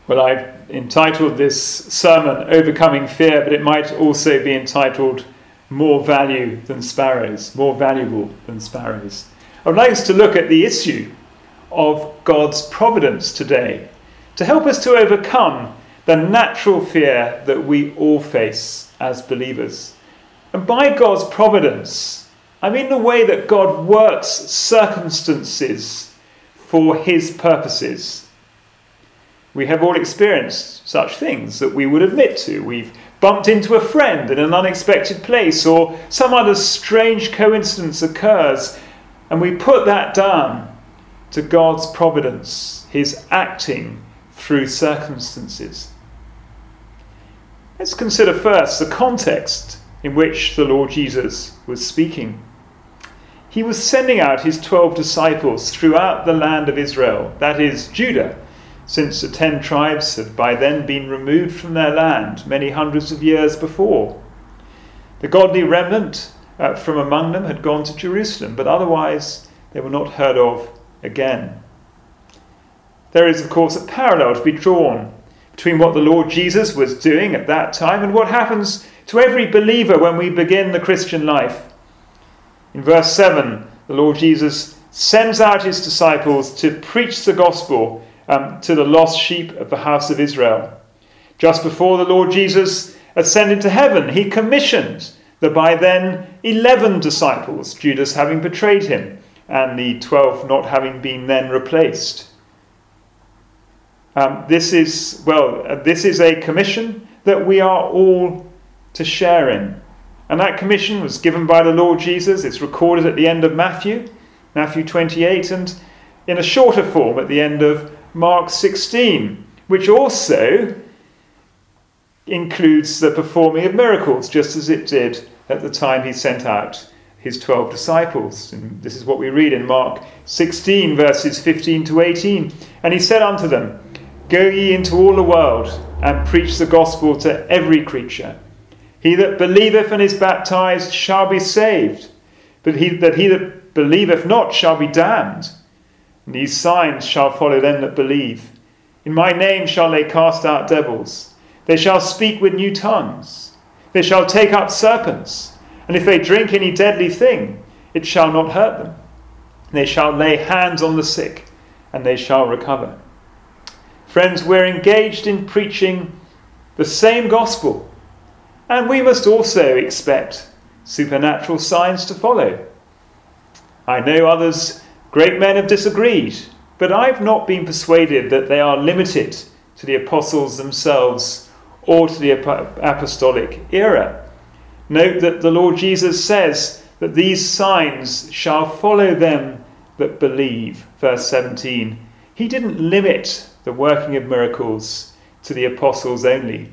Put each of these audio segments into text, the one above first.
Well, I've entitled this sermon Overcoming Fear, but it might also be entitled More Value Than Sparrows, More Valuable Than Sparrows. I would like us to look at the issue of God's providence today to help us to overcome the natural fear that we all face as believers. And by God's providence, I mean the way that God works circumstances for his purposes. We have all experienced such things that we would admit to. We've bumped into a friend in an unexpected place, or some other strange coincidence occurs, and we put that down to God's providence, his acting through circumstances. Let's consider first the context in which the Lord Jesus was speaking. He was sending out his 12 disciples throughout the land of Israel, that is, Judah, since the 10 tribes had by then been removed from their land many hundreds of years before. The godly remnant from among them had gone to Jerusalem, but otherwise they were not heard of again. There is, of course, a parallel to be drawn between what the Lord Jesus was doing at that time and what happens to every believer when we begin the Christian life. In verse 7, the Lord Jesus sends out his disciples to preach the gospel to the lost sheep of the house of Israel. Just before the Lord Jesus ascended to heaven, he commissioned the by then 11 disciples, Judas having betrayed him, and the 12 not having been then replaced. This is a commission that we are all to share in. And that commission was given by the Lord Jesus. It's recorded at the end of Matthew 28, and in a shorter form at the end of Mark 16, which also includes the performing of miracles, just as it did at the time he sent out his 12 disciples. And this is what we read in Mark 16, verses 15 to 18. And he said unto them, Go ye into all the world, and preach the gospel to every creature. He that believeth and is baptized shall be saved, but he that believeth not shall be damned. And these signs shall follow them that believe. In my name shall they cast out devils. They shall speak with new tongues. They shall take up serpents. And if they drink any deadly thing, it shall not hurt them. They shall lay hands on the sick, and they shall recover. Friends, we're engaged in preaching the same gospel, and we must also expect supernatural signs to follow. I know others, great men, have disagreed, but I've not been persuaded that they are limited to the apostles themselves or to the apostolic era. Note that the Lord Jesus says that these signs shall follow them that believe. Verse 17. He didn't limit the working of miracles to the apostles only.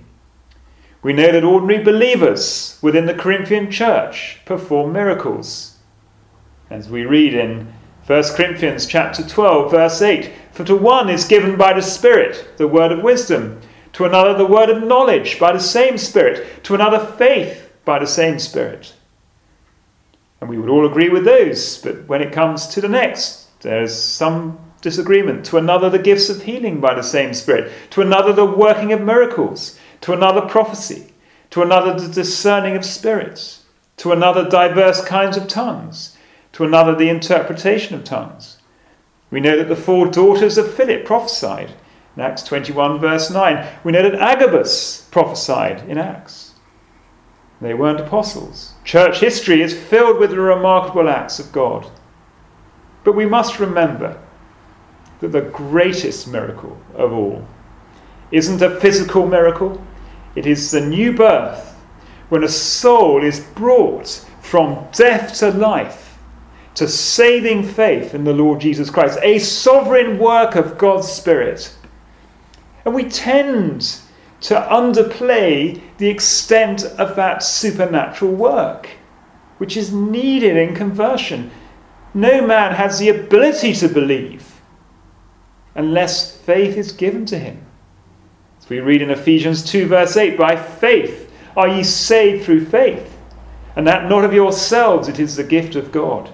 We know that ordinary believers within the Corinthian church perform miracles. As we read in 1 Corinthians chapter 12, verse 8, For to one is given by the Spirit the word of wisdom, to another the word of knowledge by the same Spirit, to another faith by the same Spirit. And we would all agree with those, but when it comes to the next, there's some disagreement. To another the gifts of healing by the same Spirit, to another the working of miracles, to another prophecy, to another the discerning of spirits, to another diverse kinds of tongues, to another the interpretation of tongues. We know that the 4 daughters of Philip prophesied in Acts 21 verse 9. We know that Agabus prophesied in Acts. They weren't apostles. Church history is filled with the remarkable acts of God. But we must remember that the greatest miracle of all isn't a physical miracle. It is the new birth, when a soul is brought from death to life, to saving faith in the Lord Jesus Christ, a sovereign work of God's Spirit. And we tend to underplay the extent of that supernatural work, which is needed in conversion. No man has the ability to believe unless faith is given to him. As we read in Ephesians 2 verse 8, By faith are ye saved through faith, and that not of yourselves, it is the gift of God.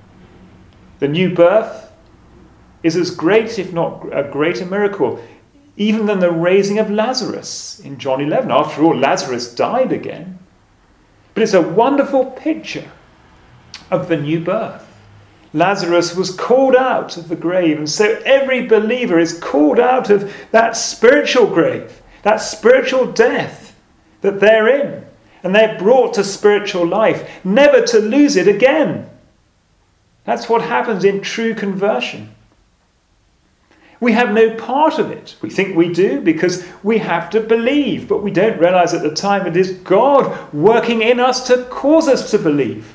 The new birth is as great, if not a greater miracle. even than the raising of Lazarus in John 11. After all, Lazarus died again. But it's a wonderful picture of the new birth. Lazarus was called out of the grave, and so every believer is called out of that spiritual grave, that spiritual death that they're in, and they're brought to spiritual life, never to lose it again. That's what happens in true conversion. We have no part of it. We think we do because we have to believe, but we don't realize at the time it is God working in us to cause us to believe.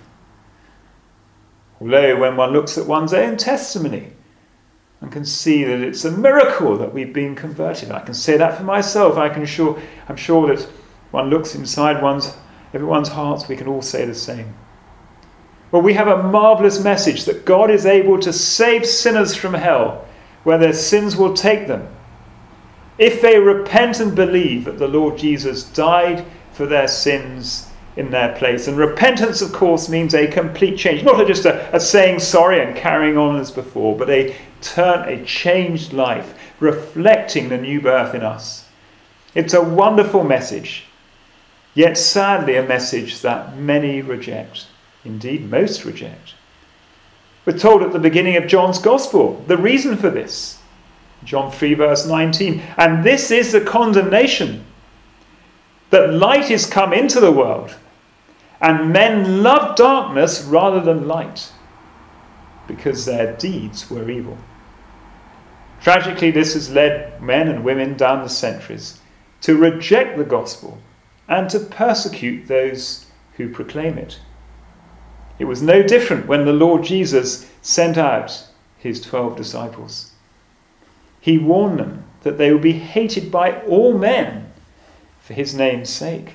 Although when one looks at one's own testimony and can see that it's a miracle that we've been converted, I can say that for myself. I'm sure that one looks inside everyone's hearts, we can all say the same. Well, we have a marvellous message that God is able to save sinners from hell, where their sins will take them, if they repent and believe that the Lord Jesus died for their sins in their place. And repentance, of course, means a complete change. Not just a saying sorry and carrying on as before, but a changed life, reflecting the new birth in us. It's a wonderful message, yet sadly a message that many reject. Indeed, most reject. We're told at the beginning of John's Gospel the reason for this. John 3 verse 19. And this is the condemnation, that light is come into the world, and men love darkness rather than light, because their deeds were evil. Tragically, this has led men and women down the centuries to reject the gospel and to persecute those who proclaim it. It was no different when the Lord Jesus sent out his 12 disciples. He warned them that they would be hated by all men for his name's sake.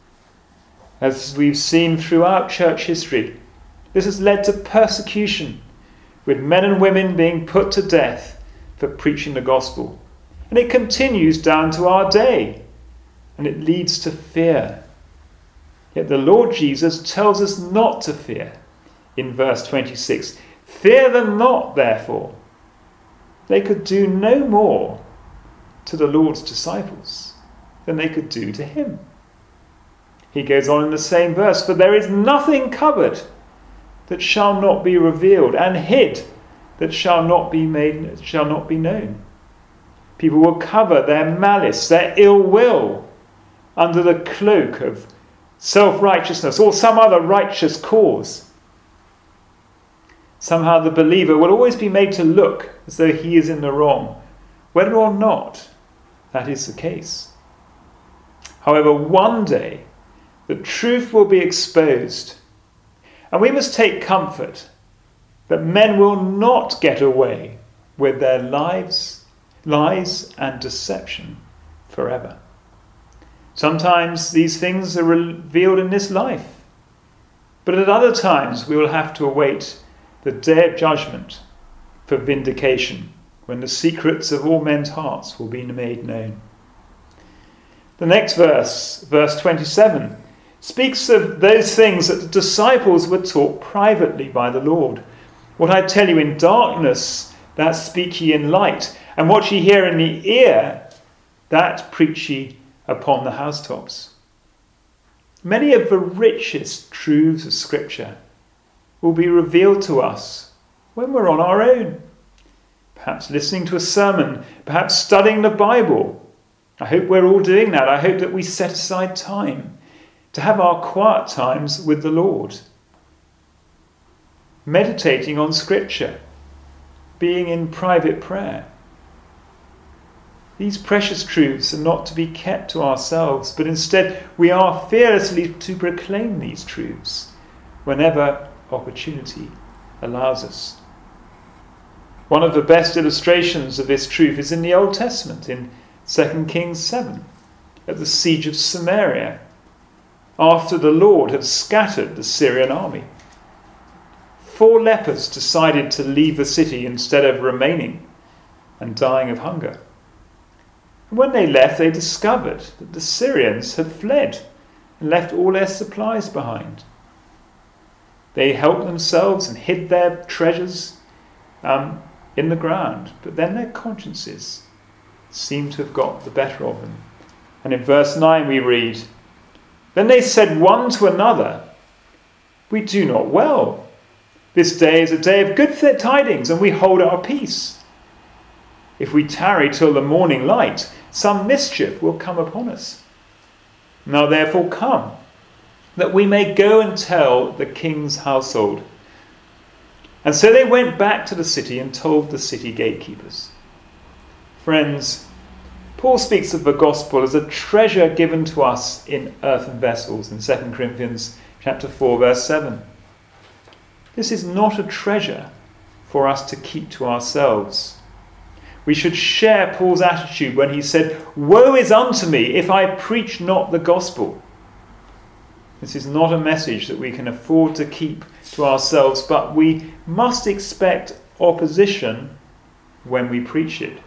As we've seen throughout church history, this has led to persecution, with men and women being put to death for preaching the gospel. And it continues down to our day, and it leads to fear. Yet the Lord Jesus tells us not to fear. In verse 26, fear them not, therefore. They could do no more to the Lord's disciples than they could do to him. He goes on in the same verse, for there is nothing covered that shall not be revealed, and hid that shall not be known. People will cover their malice, their ill will, under the cloak of self-righteousness or some other righteous cause. Somehow the believer will always be made to look as though he is in the wrong, whether or not that is the case. However, one day the truth will be exposed, and we must take comfort that men will not get away with their lies and deception forever. Sometimes these things are revealed in this life, but at other times we will have to await the day of judgment for vindication, when the secrets of all men's hearts will be made known. The next verse, verse 27, speaks of those things that the disciples were taught privately by the Lord. What I tell you in darkness, that speak ye in light, and what ye hear in the ear, that preach ye upon the housetops. Many of the richest truths of Scripture will be revealed to us when we're on our own. Perhaps listening to a sermon, perhaps studying the Bible. I hope we're all doing that. I hope that we set aside time to have our quiet times with the Lord. Meditating on Scripture, being in private prayer. These precious truths are not to be kept to ourselves, but instead we are fearlessly to proclaim these truths whenever opportunity allows us. One of the best illustrations of this truth is in the Old Testament, in 2 Kings 7, at the siege of Samaria, after the Lord had scattered the Syrian army. 4 lepers decided to leave the city instead of remaining and dying of hunger. And when they left, they discovered that the Syrians had fled and left all their supplies behind. They helped themselves and hid their treasures in the ground, but then their consciences seem to have got the better of them. And in verse 9 we read, "Then they said one to another, 'We do not well. This day is a day of good tidings, and we hold our peace. If we tarry till the morning light, some mischief will come upon us. Now therefore come, that we may go and tell the king's household.' And so they went back to the city and told the city gatekeepers." Friends, Paul speaks of the gospel as a treasure given to us in earthen vessels in 2 Corinthians chapter 4, verse 7. This is not a treasure for us to keep to ourselves. We should share Paul's attitude when he said, "Woe is unto me if I preach not the gospel." This is not a message that we can afford to keep to ourselves, but we must expect opposition when we preach it.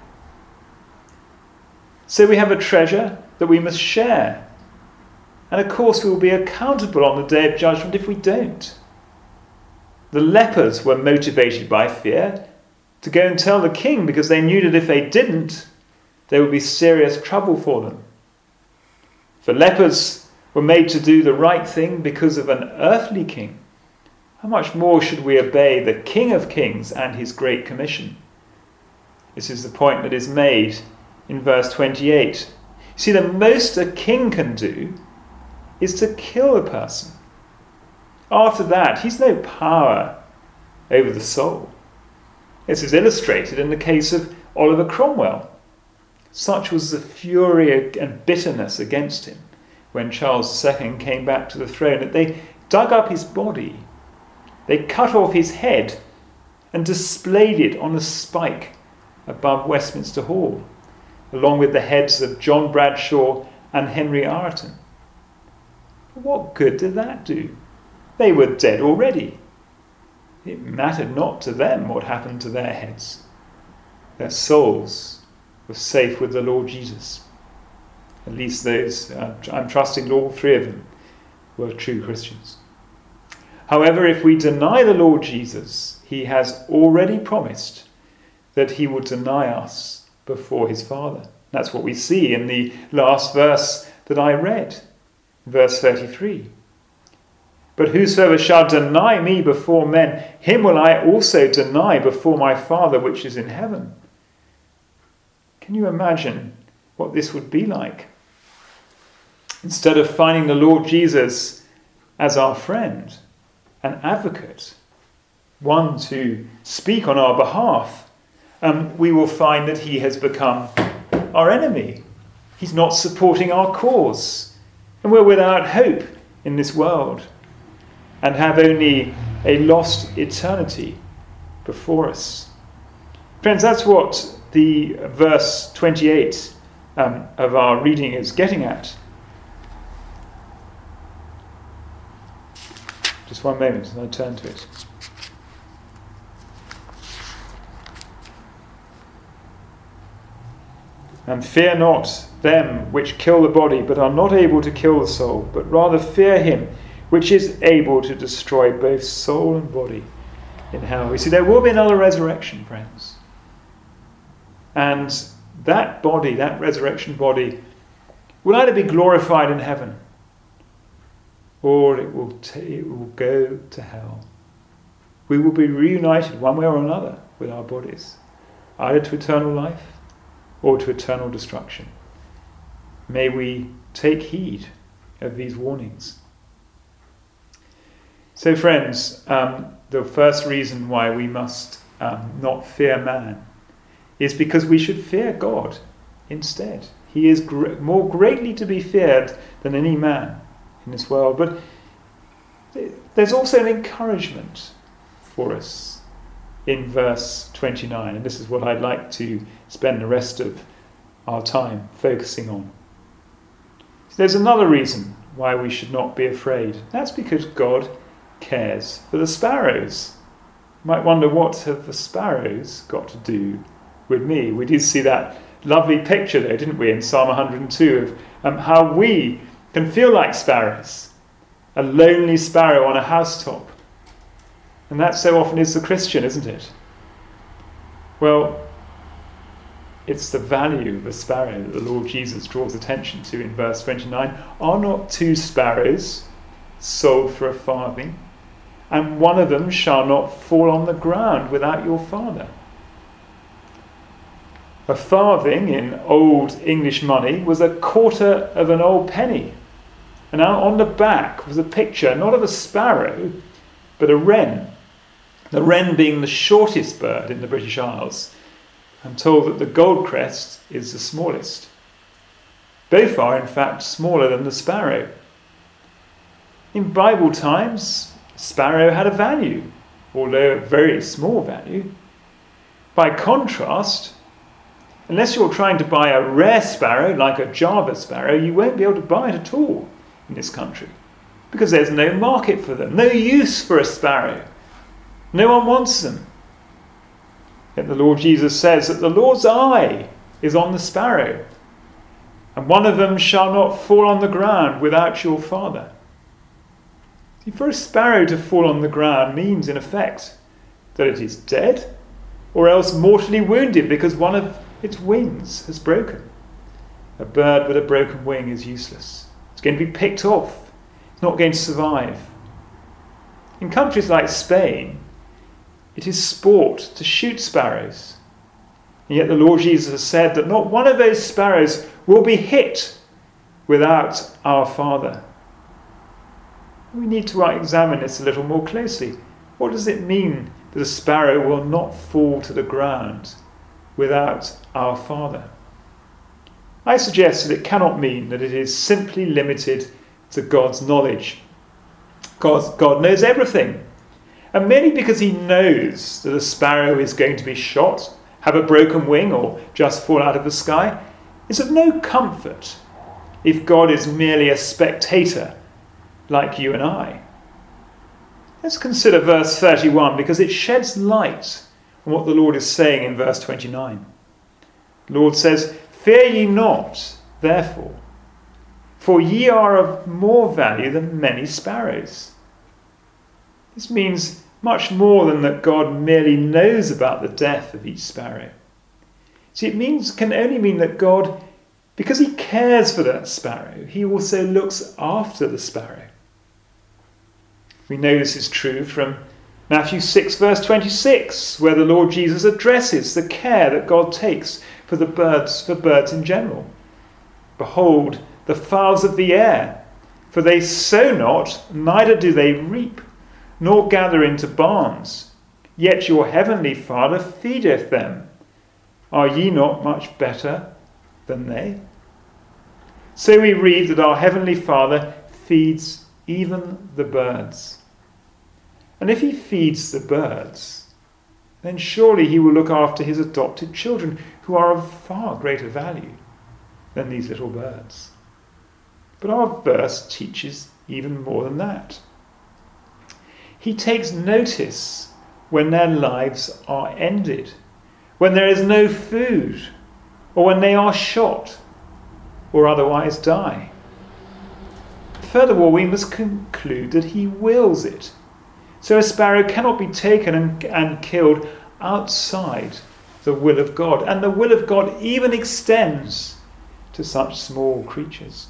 So we have a treasure that we must share. And of course we will be accountable on the day of judgment if we don't. The lepers were motivated by fear to go and tell the king because they knew that if they didn't, there would be serious trouble for them. The lepers were made to do the right thing because of an earthly king. How much more should we obey the King of Kings and his Great Commission? This is the point that is made in verse 28. You see, the most a king can do is to kill a person. After that, he's no power over the soul. This is illustrated in the case of Oliver Cromwell. Such was the fury and bitterness against him when Charles II came back to the throne that they dug up his body, they cut off his head and displayed it on a spike above Westminster Hall, along with the heads of John Bradshaw and Henry Ireton. But what good did that do? They were dead already. It mattered not to them what happened to their heads. Their souls were safe with the Lord Jesus. At least those, I'm trusting all three of them, were true Christians. However, if we deny the Lord Jesus, he has already promised that he will deny us before his Father. That's what we see in the last verse that I read, verse 33. "But whosoever shall deny me before men, him will I also deny before my Father which is in heaven." Can you imagine what this would be like? Instead of finding the Lord Jesus as our friend, an advocate, one to speak on our behalf, we will find that he has become our enemy. He's not supporting our cause. And we're without hope in this world and have only a lost eternity before us. Friends, that's what the verse 28 of our reading is getting at. Just one moment as I turn to it. "And fear not them which kill the body, but are not able to kill the soul, but rather fear him which is able to destroy both soul and body in hell." You see, there will be another resurrection, friends. And that body, that resurrection body, will either be glorified in heaven or it will go to hell. We will be reunited one way or another with our bodies, either to eternal life or to eternal destruction. May we take heed of these warnings. So friends, the first reason why we must not fear man is because we should fear God instead. He is more greatly to be feared than any man in this world. But there's also an encouragement for us in verse 29, and this is what I'd like to spend the rest of our time focusing on. There's another reason why we should not be afraid. That's because God cares for the sparrows. You might wonder, what have the sparrows got to do with me? We did see that lovely picture there, didn't we, in Psalm 102 of how we can feel like sparrows, a lonely sparrow on a housetop. And that so often is the Christian, isn't it? Well, it's the value of a sparrow that the Lord Jesus draws attention to in verse 29. Are not 2 sparrows sold for a farthing? And one of them shall not fall on the ground without your Father. A farthing in old English money was a quarter of an old penny. And on the back was a picture, not of a sparrow, but a wren. The wren being the shortest bird in the British Isles. I'm told that the goldcrest is the smallest. Both are, in fact, smaller than the sparrow. In Bible times, sparrow had a value, although a very small value. By contrast, unless you're trying to buy a rare sparrow, like a Java sparrow, you won't be able to buy it at all in this country, because there's no market for them, no use for a sparrow. No one wants them. Yet the Lord Jesus says that the Lord's eye is on the sparrow, and one of them shall not fall on the ground without your Father. See, for a sparrow to fall on the ground means, in effect, that it is dead, or else mortally wounded because one of its wings has broken. A bird with a broken wing is useless. It's going to be picked off. It's not going to survive. In countries like Spain, it is sport to shoot sparrows. And yet the Lord Jesus has said that not one of those sparrows will be hit without our Father. We need to examine this a little more closely. What does it mean that a sparrow will not fall to the ground without our Father? I suggest that it cannot mean that it is simply limited to God's knowledge. God knows everything. And merely because he knows that a sparrow is going to be shot, have a broken wing, or just fall out of the sky, is of no comfort if God is merely a spectator like you and I. Let's consider verse 31, because it sheds light on what the Lord is saying in verse 29. The Lord says, "Fear ye not, therefore, for ye are of more value than many sparrows." This means much more than that God merely knows about the death of each sparrow. See, can only mean that God, because he cares for that sparrow, he also looks after the sparrow. We know this is true from Matthew 6 verse 26, where the Lord Jesus addresses the care that God takes for birds in general. "Behold, the fowls of the air, for they sow not, neither do they reap, nor gather into barns, yet your heavenly Father feedeth them. Are ye not much better than they?" So we read that our heavenly Father feeds even the birds. And if he feeds the birds, then surely he will look after his adopted children, who are of far greater value than these little birds. But our verse teaches even more than that. He takes notice when their lives are ended, when there is no food, or when they are shot, or otherwise die. Furthermore, we must conclude that he wills it. So a sparrow cannot be taken and killed outside the will of God. And the will of God even extends to such small creatures.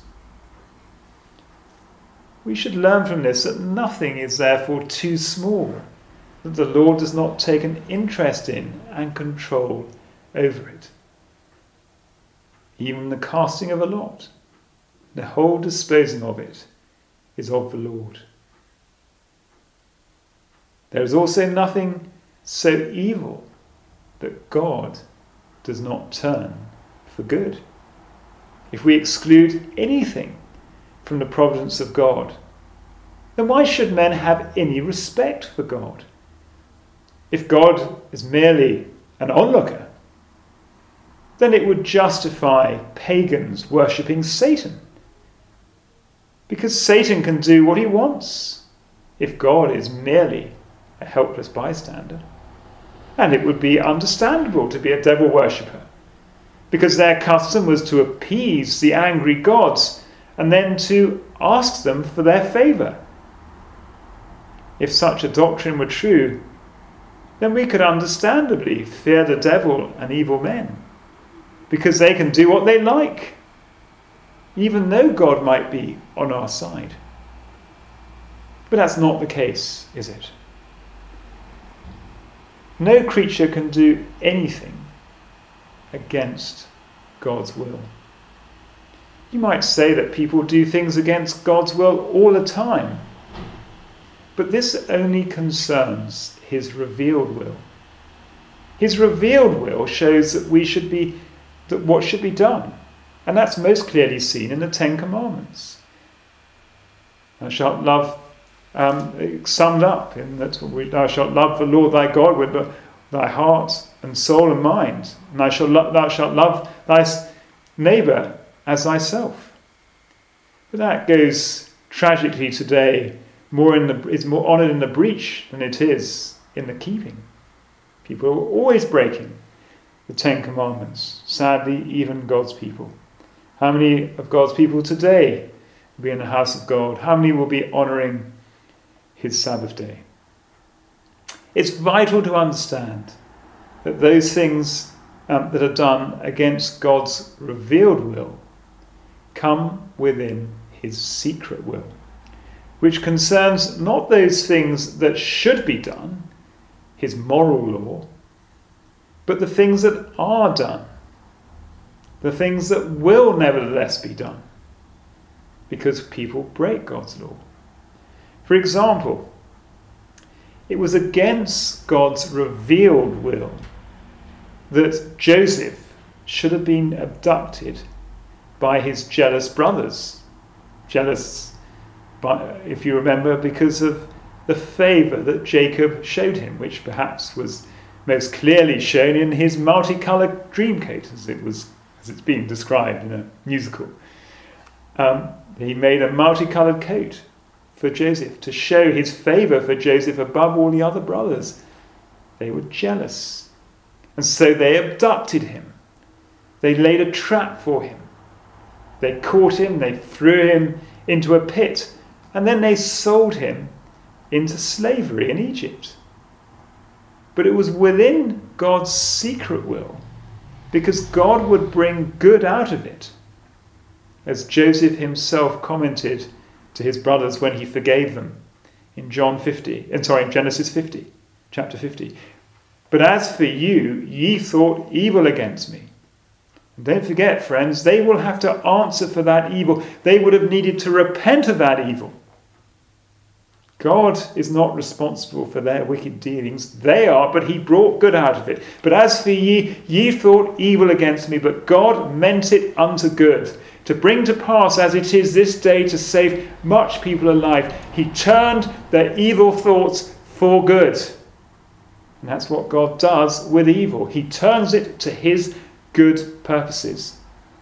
We should learn from this that nothing is therefore too small, that the Lord does not take an interest in and control over it. Even the casting of a lot, the whole disposing of it, is of the Lord. There is also nothing so evil that God does not turn for good. If we exclude anything from the providence of God, then why should men have any respect for God? If God is merely an onlooker, then it would justify pagans worshipping Satan. Because Satan can do what he wants if God is merely a helpless bystander. And it would be understandable to be a devil worshipper, because their custom was to appease the angry gods and then to ask them for their favour. If such a doctrine were true, then we could understandably fear the devil and evil men. because they can do what they like, even though God might be on our side. But that's not the case, is it? No creature can do anything against God's will. You might say that people do things against God's will all the time, but this only concerns his revealed will. His revealed will shows that what should be done, and that's most clearly seen in the Ten Commandments. Thou shalt love, summed up in that thou shalt love the Lord thy God with thy heart and soul and mind, and thou shalt love thy neighbour as thyself. But that goes tragically today is more honoured in the breach than it is in the keeping. People are always breaking the Ten Commandments. Sadly, even God's people. How many of God's people today will be in the house of God? How many will be honouring his Sabbath day? It's vital to understand that those things that are done against God's revealed will come within his secret will, which concerns not those things that should be done, his moral law, but the things that are done, the things that will nevertheless be done, because people break God's law. For example, it was against God's revealed will that Joseph should have been abducted by his jealous brothers. Jealous, if you remember, because of the favour that Jacob showed him, which perhaps was most clearly shown in his multicoloured dream coat, as it's being described in a musical. He made a multicoloured coat for Joseph to show his favour for Joseph above all the other brothers. They were jealous, and so they abducted him. They laid a trap for him. They caught him, they threw him into a pit, and then they sold him into slavery in Egypt. But it was within God's secret will, because God would bring good out of it, as Joseph himself commented to his brothers when he forgave them in Genesis 50, chapter 50. But as for you, ye thought evil against me. And don't forget, friends, they will have to answer for that evil. They would have needed to repent of that evil. God is not responsible for their wicked dealings. They are, but he brought good out of it. But as for ye thought evil against me, but God meant it unto good, to bring to pass as it is this day to save much people alive. He turned their evil thoughts for good. And that's what God does with evil. He turns it to his good purposes.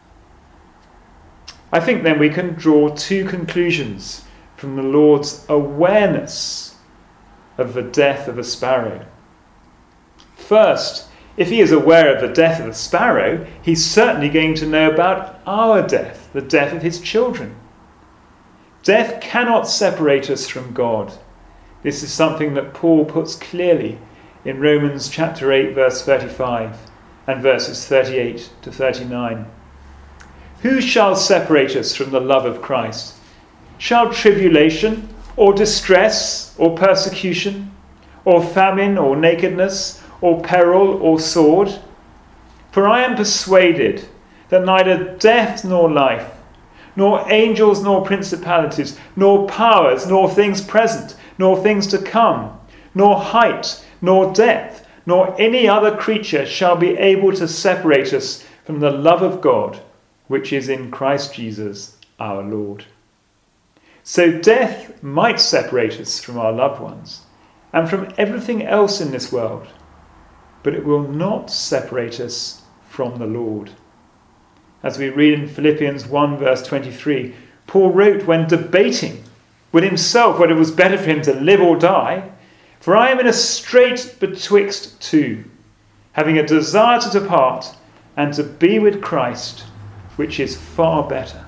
I think then we can draw two conclusions from the Lord's awareness of the death of a sparrow. First, if he is aware of the death of a sparrow, he's certainly going to know about our death, the death of his children. Death cannot separate us from God. This is something that Paul puts clearly in Romans chapter 8, verse 35 and verses 38 to 39. Who shall separate us from the love of Christ? Shall tribulation, or distress, or persecution, or famine, or nakedness, or peril, or sword? For I am persuaded that neither death nor life, nor angels nor principalities, nor powers, nor things present, nor things to come, nor height, nor depth, nor any other creature shall be able to separate us from the love of God, which is in Christ Jesus our Lord. So death might separate us from our loved ones and from everything else in this world, but it will not separate us from the Lord. As we read in Philippians 1 verse 23, Paul wrote when debating with himself whether it was better for him to live or die, "For I am in a strait betwixt two, having a desire to depart and to be with Christ, which is far better."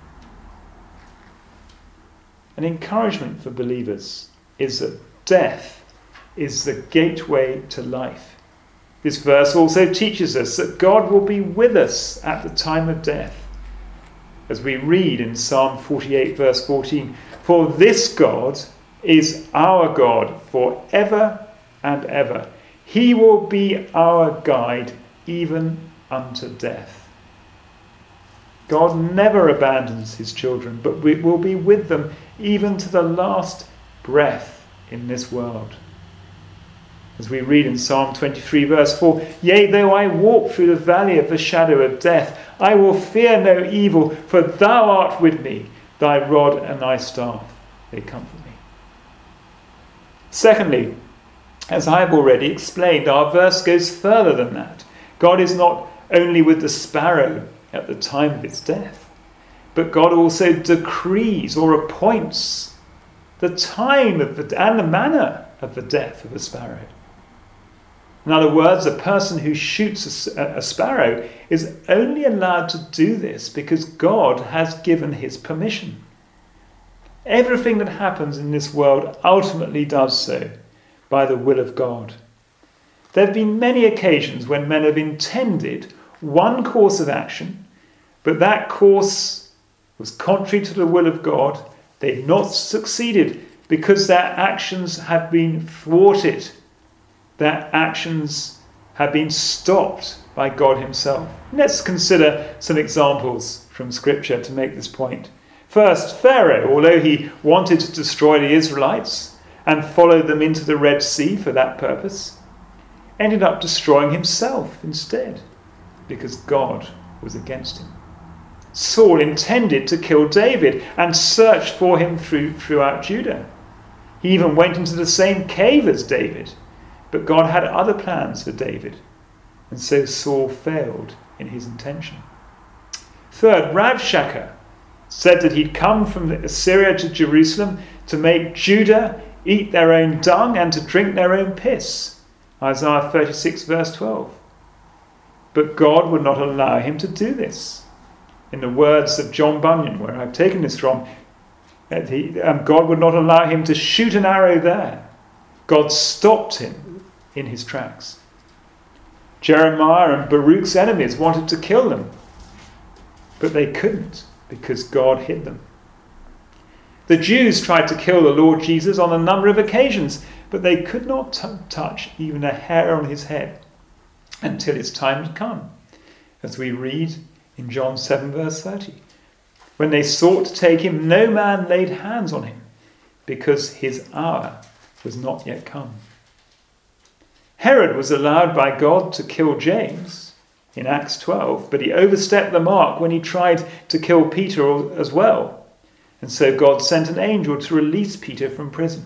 An encouragement for believers is that death is the gateway to life. This verse also teaches us that God will be with us at the time of death. As we read in Psalm 48 verse 14, "For this God is our God forever and ever. He will be our guide even unto death." God never abandons his children, but we will be with them even to the last breath in this world. As we read in Psalm 23 verse 4, "Yea, though I walk through the valley of the shadow of death, I will fear no evil, for thou art with me, thy rod and thy staff, they comfort me." Secondly, as I have already explained, our verse goes further than that. God is not only with the sparrow at the time of its death, but God also decrees or appoints the time of and the manner of the death of a sparrow. In other words, a person who shoots a sparrow is only allowed to do this because God has given his permission. Everything that happens in this world ultimately does so by the will of God. There have been many occasions when men have intended one course of action, but that course was contrary to the will of God. They've not succeeded because their actions have been thwarted. Their actions have been stopped by God himself. Let's consider some examples from Scripture to make this point. First, Pharaoh, although he wanted to destroy the Israelites and followed them into the Red Sea for that purpose, ended up destroying himself instead because God was against him. Saul intended to kill David and searched for him throughout Judah. He even went into the same cave as David, but God had other plans for David, and so Saul failed in his intention. Third, Rabshakeh said that he'd come from Assyria to Jerusalem to make Judah eat their own dung and to drink their own piss. Isaiah 36 verse 12. But God would not allow him to do this. In the words of John Bunyan, where I've taken this from, God would not allow him to shoot an arrow there. God stopped him in his tracks. Jeremiah and Baruch's enemies wanted to kill them, but they couldn't because God hid them. The Jews tried to kill the Lord Jesus on a number of occasions, but they could not touch even a hair on his head until his time had come, as we read in John 7 verse 30. When they sought to take him, no man laid hands on him, because his hour was not yet come. Herod was allowed by God to kill James in Acts 12, but he overstepped the mark when he tried to kill Peter as well. And so God sent an angel to release Peter from prison.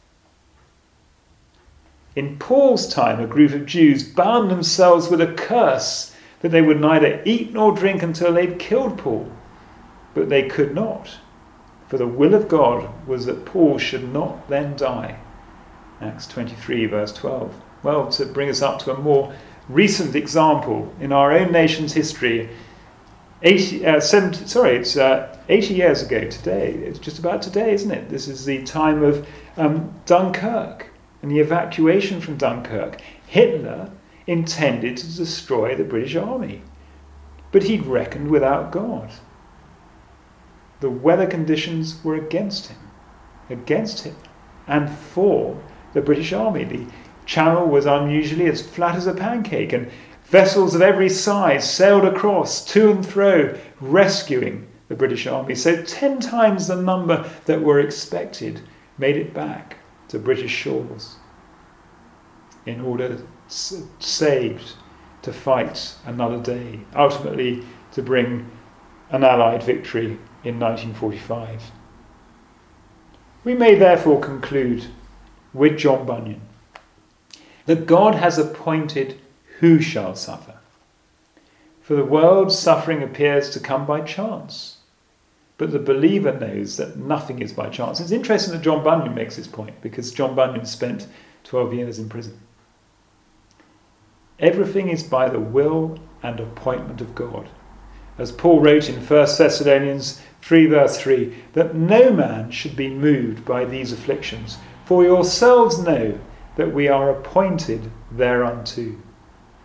In Paul's time, a group of Jews bound themselves with a curse that they would neither eat nor drink until they'd killed Paul. But they could not, for the will of God was that Paul should not then die. Acts 23 verse 12. Well, to bring us up to a more recent example in our own nation's history, 80 years ago today. It's just about today, isn't it? This is the time of Dunkirk and the evacuation from Dunkirk. Hitler intended to destroy the British Army, but he'd reckoned without God. The weather conditions were against him, and for the British Army. The channel was unusually as flat as a pancake, and vessels of every size sailed across, to and fro, rescuing the British Army. So 10 times the number that were expected made it back to British shores in order saved to fight another day, ultimately to bring an Allied victory in 1945. We may therefore conclude with John Bunyan that God has appointed who shall suffer. For the world's suffering appears to come by chance, but the believer knows that nothing is by chance. It's interesting that John Bunyan makes this point, because John Bunyan spent 12 years in prison. Everything is by the will and appointment of God. As Paul wrote in 1 Thessalonians 3 verse 3, that no man should be moved by these afflictions, for yourselves know that we are appointed thereunto.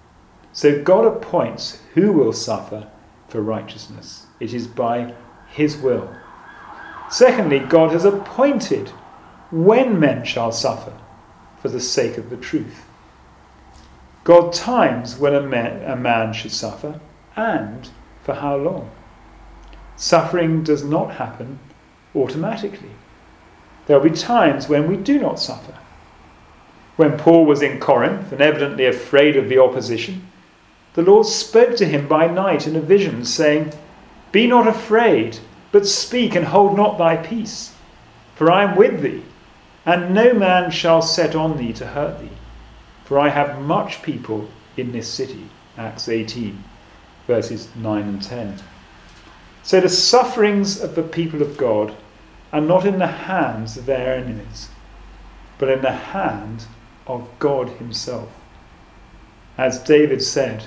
So God appoints who will suffer for righteousness. It is by his will. Secondly, God has appointed when men shall suffer for the sake of the truth. God times when a man should suffer and for how long. Suffering does not happen automatically. There will be times when we do not suffer. When Paul was in Corinth and evidently afraid of the opposition, the Lord spoke to him by night in a vision, saying, "Be not afraid, but speak and hold not thy peace. For I am with thee, and no man shall set on thee to hurt thee. For I have much people in this city." Acts 18, verses 9 and 10. So the sufferings of the people of God are not in the hands of their enemies, but in the hand of God himself. As David said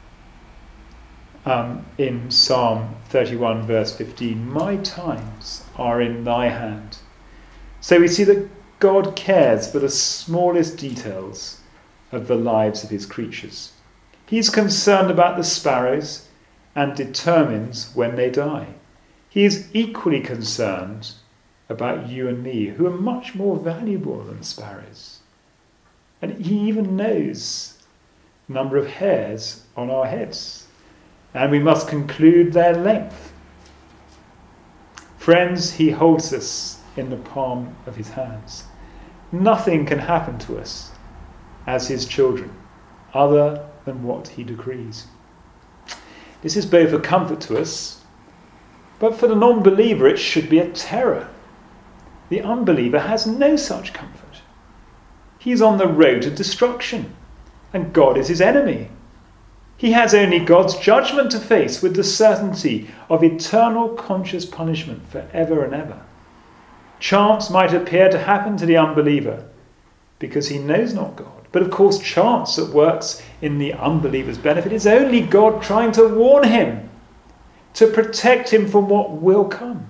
in Psalm 31 verse 15, "My times are in thy hand." So we see that God cares for the smallest details of the lives of his creatures. He's concerned about the sparrows and determines when they die. He is equally concerned about you and me, who are much more valuable than sparrows. And he even knows the number of hairs on our heads, and we must conclude their length. Friends, he holds us in the palm of his hands. Nothing can happen to us as his children other than what he decrees. This is both a comfort to us, but for the non-believer it should be a terror. The unbeliever has no such comfort. He's on the road to destruction, and God is his enemy. He has only God's judgment to face with the certainty of eternal conscious punishment forever and ever. Chance might appear to happen to the unbeliever because he knows not God. But of course, chance that works in the unbeliever's benefit is only God trying to warn him, to protect him from what will come.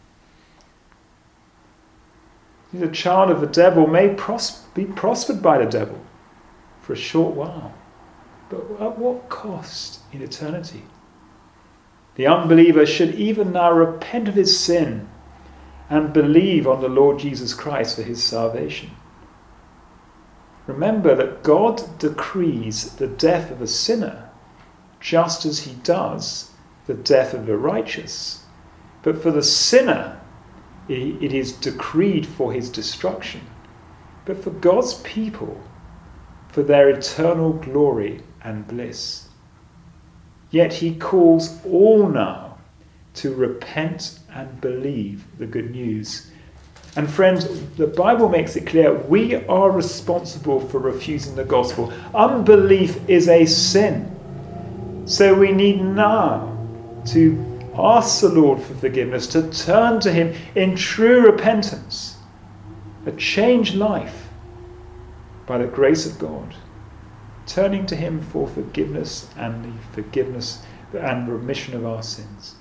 The child of the devil may be prospered by the devil for a short while, but at what cost in eternity? The unbeliever should even now repent of his sin and believe on the Lord Jesus Christ for his salvation. Remember that God decrees the death of a sinner just as he does the death of the righteous. But for the sinner, it is decreed for his destruction. But for God's people, for their eternal glory and bliss. Yet he calls all now to repent and believe the good news. And friends, the Bible makes it clear we are responsible for refusing the gospel. Unbelief is a sin. So we need now to ask the Lord for forgiveness, to turn to him in true repentance, a changed life by the grace of God, turning to him for forgiveness and the forgiveness and remission of our sins.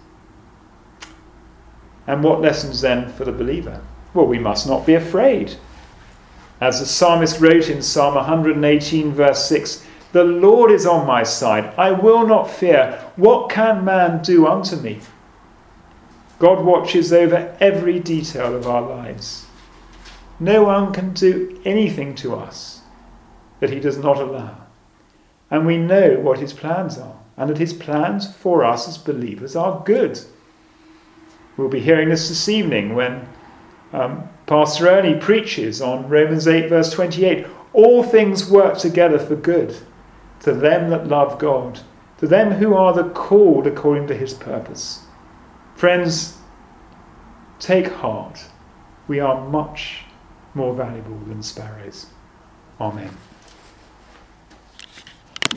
And what lessons then for the believer? Well, we must not be afraid. As the psalmist wrote in Psalm 118 verse 6, "The Lord is on my side, I will not fear. What can man do unto me?" God watches over every detail of our lives. No one can do anything to us that he does not allow. And we know what his plans are, and that his plans for us as believers are good. We'll be hearing this evening when Pastor Ernie preaches on Romans 8 verse 28. All things work together for good to them that love God, to them who are the called according to his purpose. Friends, take heart. We are much more valuable than sparrows. Amen.